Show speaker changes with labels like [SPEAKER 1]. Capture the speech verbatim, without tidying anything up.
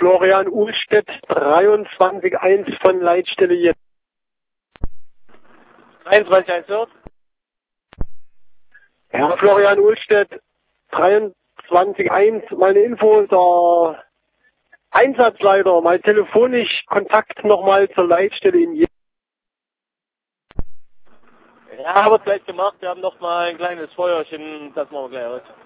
[SPEAKER 1] Florian Uhlstedt, dreiundzwanzig eins von Leitstelle jetzt.
[SPEAKER 2] dreiundzwanzig eins dort?
[SPEAKER 1] Herr Florian Uhlstedt, dreiundzwanzig eins, meine Info, der Einsatzleiter, mal telefonisch Kontakt nochmal zur Leitstelle in Jena.
[SPEAKER 2] Ja, haben wir gleich gemacht. Wir haben noch mal ein kleines Feuerchen, das machen wir gleich aus.